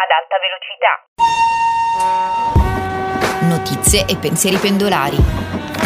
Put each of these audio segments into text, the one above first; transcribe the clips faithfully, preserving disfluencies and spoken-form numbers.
ad alta velocità. Notizie e pensieri pendolari.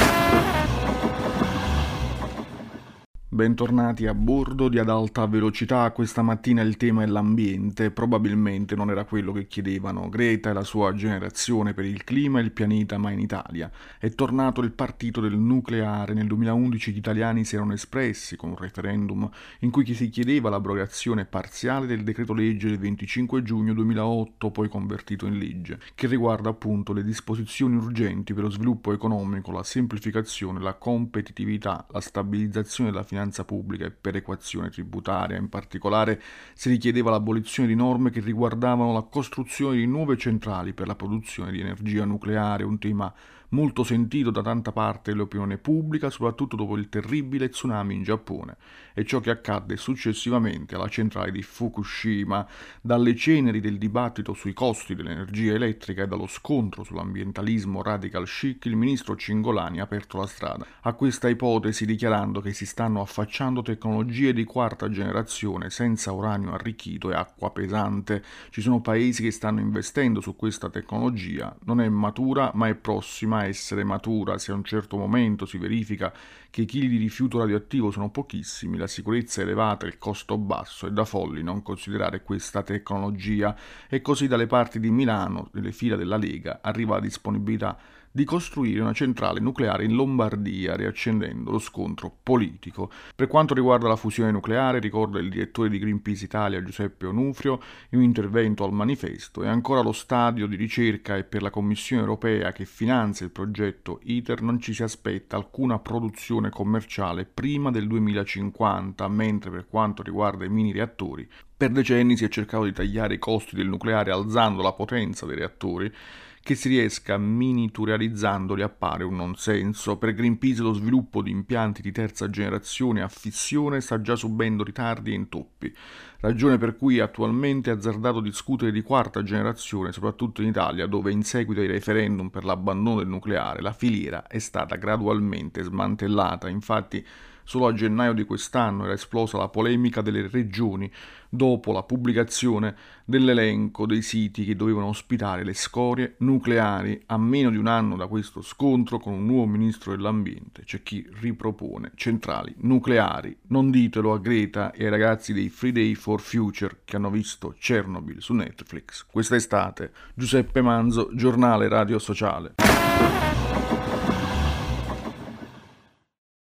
Bentornati a bordo di Ad Alta Velocità. Questa mattina il tema è l'ambiente. Probabilmente non era quello che chiedevano Greta e la sua generazione per il clima e il pianeta, ma in Italia è tornato il partito del nucleare. Nel duemilaundici gli italiani si erano espressi con un referendum in cui si chiedeva l'abrogazione parziale del decreto legge del venticinque giugno duemilaotto, poi convertito in legge, che riguarda appunto le disposizioni urgenti per lo sviluppo economico, la semplificazione, la competitività, la stabilizzazione della finanza pubblica e perequazione tributaria. In particolare si richiedeva l'abolizione di norme che riguardavano la costruzione di nuove centrali per la produzione di energia nucleare, un tema molto sentito da tanta parte dell'opinione pubblica, soprattutto dopo il terribile tsunami in Giappone e ciò che accadde successivamente alla centrale di Fukushima. Dalle ceneri del dibattito sui costi dell'energia elettrica e dallo scontro sull'ambientalismo radical chic, il ministro Cingolani ha aperto la strada a questa ipotesi, dichiarando che si stanno affacciando tecnologie di quarta generazione senza uranio arricchito e acqua pesante. Ci sono paesi che stanno investendo su questa tecnologia, non è matura ma è prossima a essere matura. Se a un certo momento si verifica che i chili di rifiuto radioattivo sono pochissimi, la sicurezza è elevata e il costo basso, è da folli non considerare questa tecnologia. E così dalle parti di Milano, nelle fila della Lega, arriva la disponibilità di costruire una centrale nucleare in Lombardia, riaccendendo lo scontro politico. Per quanto riguarda la fusione nucleare, ricorda il direttore di Greenpeace Italia Giuseppe Onufrio in un intervento al Manifesto, è ancora allo stadio di ricerca e per la Commissione europea che finanzia il progetto ITER non ci si aspetta alcuna produzione commerciale prima del duemilacinquanta, mentre per quanto riguarda i mini reattori, per decenni si è cercato di tagliare i costi del nucleare alzando la potenza dei reattori. Che si riesca miniaturizzandoli appare un non senso. Per Greenpeace lo sviluppo di impianti di terza generazione a fissione sta già subendo ritardi e intoppi, ragione per cui è attualmente azzardato discutere di quarta generazione, soprattutto in Italia, dove in seguito ai referendum per l'abbandono del nucleare la filiera è stata gradualmente smantellata. Infatti solo a gennaio di quest'anno era esplosa la polemica delle regioni dopo la pubblicazione dell'elenco dei siti che dovevano ospitare le scorie nucleari. A meno di un anno da questo scontro con un nuovo ministro dell'ambiente c'è chi ripropone centrali nucleari. Non ditelo a Greta e ai ragazzi dei Friday for Future che hanno visto Chernobyl su Netflix questa estate. Giuseppe Manzo, Giornale Radio Sociale.